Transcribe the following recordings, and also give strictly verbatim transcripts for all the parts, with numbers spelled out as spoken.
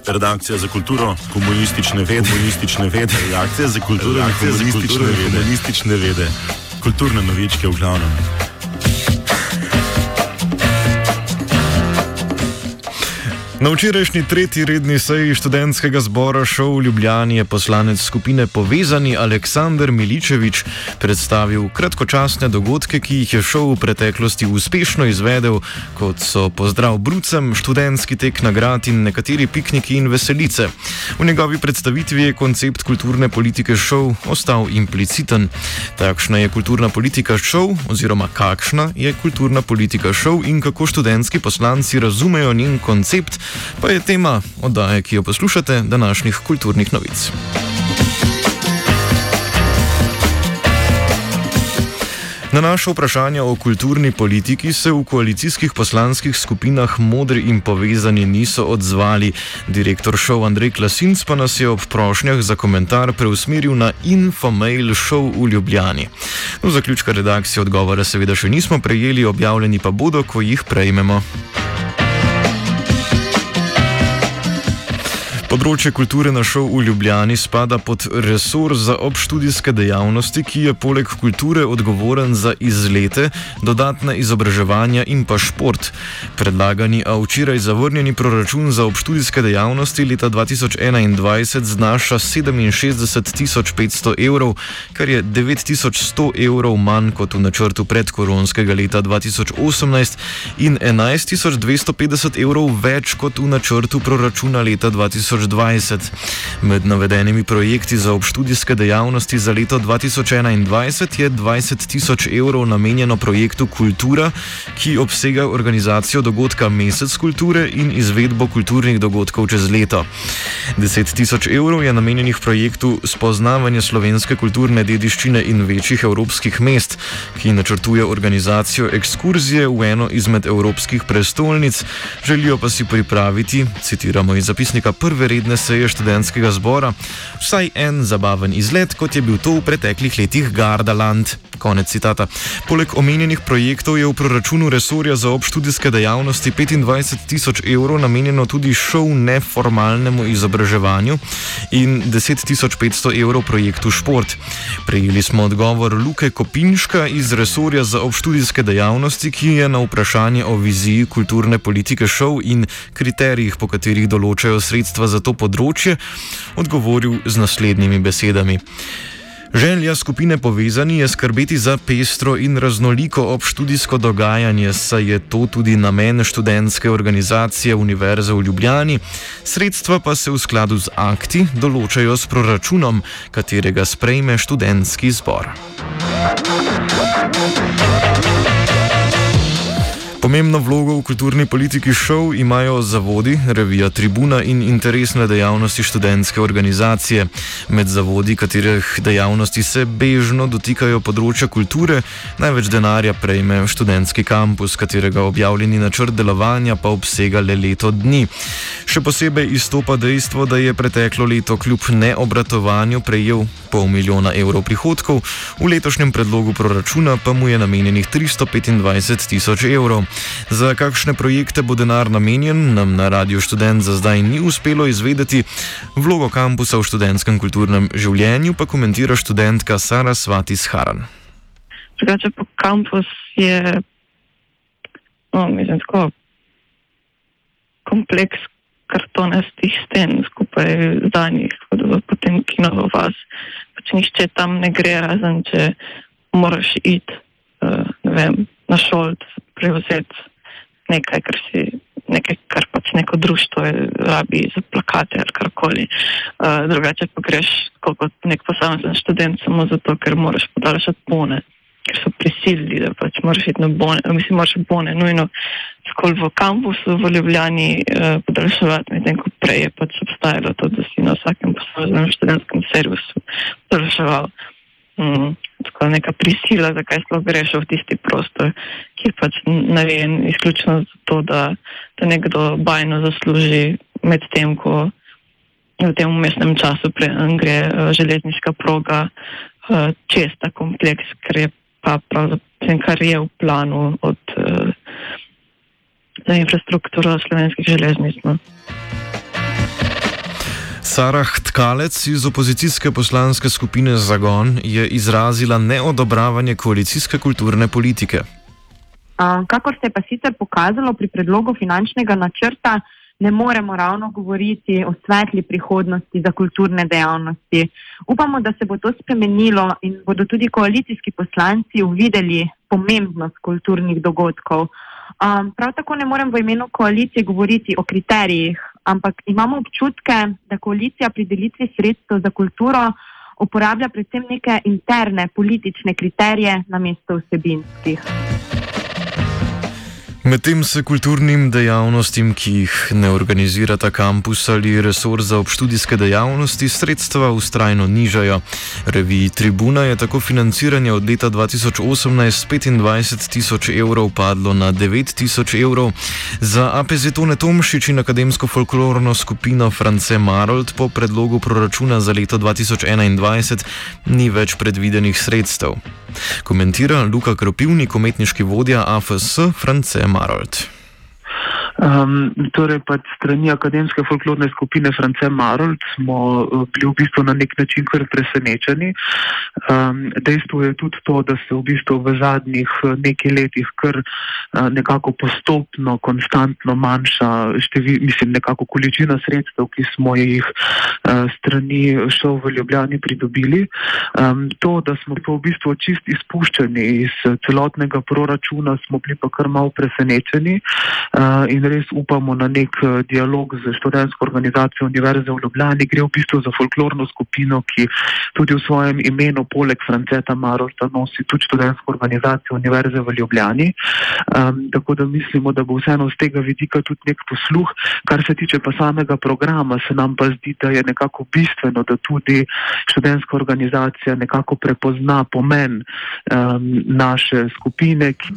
Redakcija za kulturo, komunistične vede, komunistične vede, redakcija za kulturo, komunistične vede, komunistične vede, kulturne novičke v glavnem. Na včerajšnji tretji redni seji študentskega zbora ŠOU v Ljubljani je poslanec skupine Povezani Aleksander Miličevič predstavil kratkočasne dogodke, ki jih je ŠOU v preteklosti uspešno izvedel, kot so pozdrav brucem, študentski tek nagrad in nekateri pikniki in veselice. V njegovi predstavitvi je koncept kulturne politike ŠOU ostal impliciten. Takšna je kulturna politika ŠOU oziroma kakšna je kulturna politika ŠOU in kako študentski poslanci razumejo njen koncept, pa je tema oddaje, ki jo poslušate, današnjih kulturnih novic. Na naše vprašanje o kulturni politiki se v koalicijskih poslanskih skupinah Modri in Povezani niso odzvali. Direktor ŠOU Andrej Klasinc pa nas je ob prošnjah za komentar preusmeril na Infomail ŠOU v Ljubljani. Do zaključka redakcije odgovora seveda še nismo prejeli, objavljeni pa bodo, ko jih prejmemo. Področje kulture na ŠOU v Ljubljani spada pod resor za obštudijske dejavnosti, ki je poleg kulture odgovoren za izlete, dodatne izobraževanja in pa šport. Predlagani, a včeraj zavrnjeni proračun za obštudijske dejavnosti leta dva tisoč enaindvajset znaša sedeminšestdeset tisoč petsto evrov, kar je devet tisoč sto evrov manj kot v načrtu predkoronskega leta dva tisoč osemnajst in enajst tisoč dvesto petdeset evrov več kot v načrtu proračuna leta dva tisoč dvajset. Med navedenimi projekti za obštudijske dejavnosti za leto dva tisoč enaindvajset je dvajset tisoč evrov namenjeno projektu Kultura, ki obsega organizacijo dogodka Mesec kulture in izvedbo kulturnih dogodkov čez leto. deset tisoč evrov je namenjenih projektu Spoznavanje slovenske kulturne dediščine in večjih evropskih mest, ki načrtuje organizacijo ekskurzije v eno izmed evropskih prestolnic. Želijo pa si pripraviti, citiramo iz zapisnika prve redne seje študentskega zbora, vsaj en zabaven izlet, kot je bil to v preteklih letih Gardaland. Konec citata. Poleg omenjenih projektov je v proračunu resorja za obštudijske dejavnosti petindvajset tisoč evrov namenjeno tudi ŠOU neformalnemu izobraževanju in deset tisoč petsto evrov projektu Šport. Prejeli smo odgovor Luke Kopinška iz resorja za obštudijske dejavnosti, ki je na vprašanje o viziji kulturne politike ŠOU in kriterijih, po katerih določajo sredstva za to področje, odgovoril z naslednjimi besedami. Želja skupine Povezani je skrbeti za pestro in raznoliko obštudijsko dogajanje, saj je to tudi namen študentske organizacije Univerze v Ljubljani, sredstva pa se v skladu z akti določajo s proračunom, katerega sprejme študentski zbor. Pomembno vlogo v kulturni politiki ŠOU imajo zavodi, revija Tribuna in interesne dejavnosti študentske organizacije. Med zavodi, katerih dejavnosti se bežno dotikajo področja kulture, največ denarja prejme študentski kampus, katerega objavljeni načrt delovanja pa obsega le leto dni. Še posebej izstopa dejstvo, da je preteklo leto kljub neobratovanju prejel pol milijona evrov prihodkov, v letošnjem predlogu proračuna pa mu je namenjenih tristo petindvajset tisoč evrov. Za kakšne projekte bo denar namenjen, nam na Radiu Študent za zdaj ni uspelo izvedeti. Vlogo kampusa v študentskem kulturnem življenju pa komentira študentka Sara Svatis Haran. Drugače pa kampus je no, mislim, tako kompleks kartonastih sten skupaj zdanih, kot da potem kinovo vas. Pač nišče tam ne gre, razen če moraš iti, uh, ne vem, na šolt, prevzeti nekaj, kar si, nekaj, kar pač neko društvo rabi za plakate ali karkoli. Uh, drugače pa greš kot nek posamezen študent samo zato, ker moraš podaljšati bone, ker so prisilili, da pač moraš iti na bone, mislim, moraš bone nujno skoli v kampusu v Ljubljani uh, podaljševati, medtem ko prej je pač obstajalo to, da si na vsakem posameznem študentskem servisu podaljševal. Mm, tako neka prisila, zakaj sploh greš v tisti prostor, ki je pač narejen izključno zato, da, da nekdo bajno zasluži med tem, ko v tem umestnem času pre, gre uh, železniška proga uh, čez ta kompleks, ker je pa pravzaprav, kar je v planu od uh, za infrastrukturo slovenskih železnic. No. Sarah Tkalec iz opozicijske poslanske skupine Zagon je izrazila neodobravanje koalicijske kulturne politike. Uh, kakor se je pa sicer pokazalo pri predlogu finančnega načrta, ne moremo ravno govoriti o svetli prihodnosti za kulturne dejavnosti. Upamo, da se bo to spremenilo in bodo tudi koalicijski poslanci uvideli pomembnost kulturnih dogodkov. Um, prav tako ne morem v imenu koalicije govoriti o kriterijih, ampak imamo občutke, da koalicija pri delitvi sredstev za kulturo uporablja predvsem neke interne politične kriterije namesto vsebinskih. Medtem se kulturnim dejavnostim, ki jih ne organizirata kampus ali resor za obštudijske dejavnosti, sredstva vztrajno nižajo. Reviji Tribuna je tako financiranje od leta dva tisoč osemnajst s petindvajset tisoč evrov padlo na devet tisoč evrov. Za A P Z Tone Tomšič in akademsko folklorno skupino France Marold po predlogu proračuna za leto dva tisoč enaindvajset ni več predvidenih sredstev. Komentira Luka Kropivnik, umetniški vodja A F S France Marold. Um, torej pa strani akademske folklorne skupine France Marold smo bili v bistvu na nek način kar presenečeni. Um, dejstvo je tudi to, da se v bistvu v zadnjih nekaj letih kar uh, nekako postopno, konstantno manjša števi, mislim, nekako količina sredstev, ki smo jih uh, strani šov v Ljubljani pridobili. Um, to, da smo pa v bistvu čist izpuščeni iz celotnega proračuna, smo bili pa kar malo presenečeni uh, in res upamo na nek dialog z študentsko organizacijo Univerze v Ljubljani. Gre v bistvu za folklorno skupino, ki tudi v svojem imenu poleg Franceta Marolda nosi tudi študentsko organizacijo Univerze v Ljubljani. Um, tako da mislimo, da bo vseeno z tega vidika tudi nek posluh. Kar se tiče pa samega programa, se nam pa zdi, da je nekako bistveno, da tudi študentska organizacija nekako prepozna pomen um, naše skupine. Ki...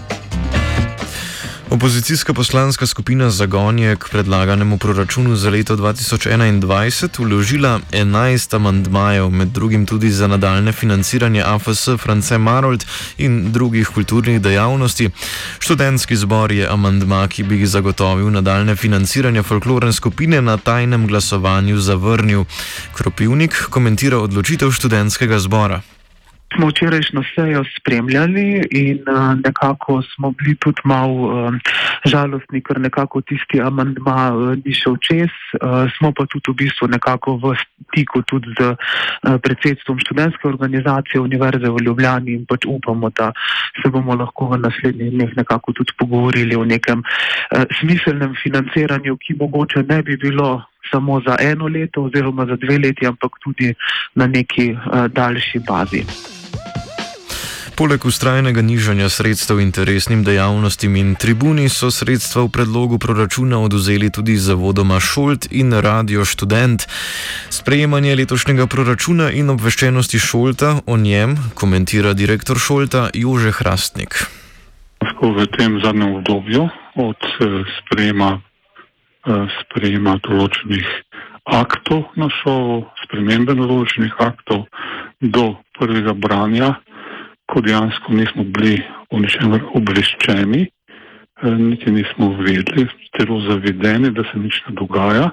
Opozicijska poslanska skupina Zagon je k predlaganemu proračunu za leto dva tisoč enaindvajset vložila enajst amandmajev, med drugim tudi za nadaljne financiranje A F S France Marold in drugih kulturnih dejavnosti. Študentski zbor je amandma, ki bi zagotovil nadaljne financiranje folklorne skupine, na tajnem glasovanju zavrnil. Kropivnik komentira odločitev študentskega zbora. Smo včerajšnjo sejo spremljali in uh, nekako smo bili tudi malo uh, žalostni, ker nekako tisti amandma uh, ni šel čez. Uh, smo pa tudi v bistvu nekako v stiku tudi z uh, predsedstvom študentske organizacije Univerze v Ljubljani in pač upamo, da se bomo lahko v naslednjih dneh nekako tudi pogovorili o nekem uh, smiselnem financiranju, ki mogoče ne bi bilo samo za eno leto oziroma za dve leti, ampak tudi na neki uh, daljši bazi. Poleg vztrajnega nižanja sredstev interesnim dejavnostim in Tribuni so sredstva v predlogu proračuna odvzeli tudi zavodoma Šolt in Radio Študent. Sprejemanje letošnjega proračuna in obveščenosti Šolta o njem komentira direktor Šolta Jože Hrastnik. V tem zadnjem obdobju od sprejema, sprejema določenih aktov na šovu, spremembe določenih aktov do prvega branja, ko dejansko nismo bili o ničemer obveščeni, niti nismo vedeli, celo zavedeni, da se nič ne dogaja.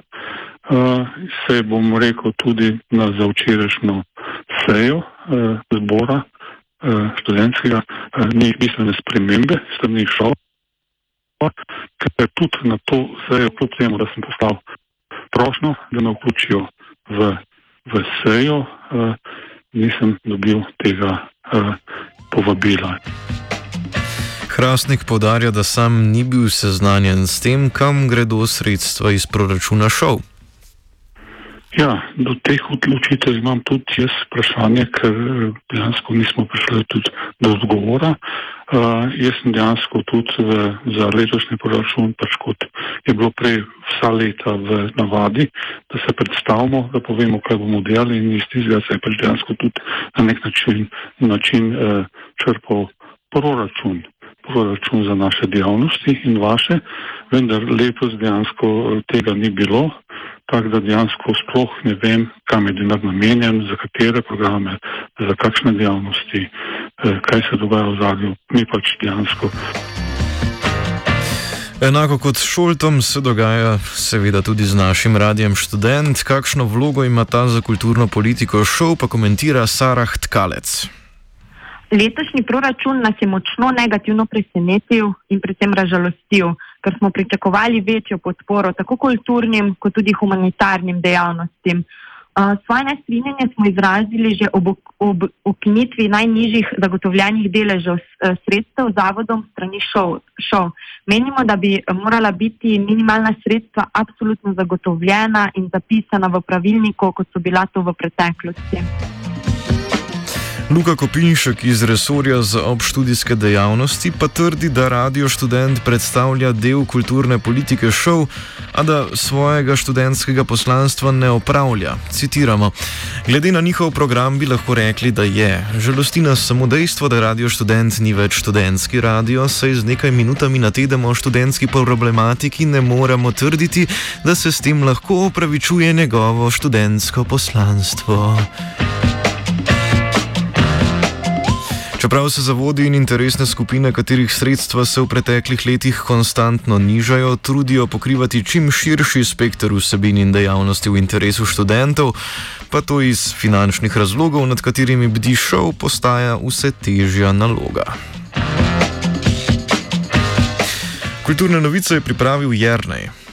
Se bom rekel tudi na zavčerajšnjo sejo zbora študentskega, ni bistvene spremembe strani šov, ker tudi na to sejo, kljub temu, da sem poslal prošnjo, da me vključijo v, v sejo, nisem dobil tega povabila. Hrastnik poudarja, da sam ni bil seznanjen s tem, kam gredo sredstva iz proračuna šov. Ja, do teh odločitev imam tudi jaz vprašanje, ker dejansko nismo prišli tudi do odgovora. Uh, jaz sem dejansko tudi v, za letošnji proračun, pač kot je bilo prej vsa leta v navadi, da se predstavimo, da povemo, kaj bomo delali in iz tistega se je pač dejansko tudi na nek način, način uh, črpal proračun. proračun za naše dejavnosti in vaše, vendar letos dejansko tega ni bilo, tako da dejansko sploh ne vem, kam je denar namenjen, za katere programe, za kakšne dejavnosti, kaj se dogaja v zadnjem, mi pač dejansko. Enako kot s Šoltom se dogaja seveda tudi z našim radijem Študent. Kakšno vlogo ima ta za kulturno politiko šov, pa komentira Sarah Tkalec. Letošnji proračun nas je močno negativno presenetil in predvsem razžalostil, ker smo pričakovali večjo podporo tako kulturnim kot tudi humanitarnim dejavnostim. Svoje nestrinjanje smo izrazili že ob, ob ukinitvi najnižjih zagotovljenih deležev sredstev zavodom strani šov. šov. Menimo, da bi morala biti minimalna sredstva absolutno zagotovljena in zapisana v pravilniku, kot so bila to v preteklosti. Luka Kopinšek iz resorja za obštudijske dejavnosti pa trdi, da Radio Študent predstavlja del kulturne politike šov, a da svojega študentskega poslanstva ne opravlja. Citiramo: "Glede na njihov program bi lahko rekli, da je. Žalosti nas samo dejstvo, da Radio Študent ni več študentski radio, saj z nekaj minutami na teden o študentski problematiki ne moremo trditi, da se s tem lahko opravičuje njegovo študentsko poslanstvo." Čeprav se zavodi in interesne skupine, katerih sredstva se v preteklih letih konstantno nižajo, trudijo pokrivati čim širši spekter vsebin in dejavnosti v interesu študentov, pa to iz finančnih razlogov, nad katerimi bdi šov, postaja vse težja naloga. Kulturne novice je pripravil Jernej.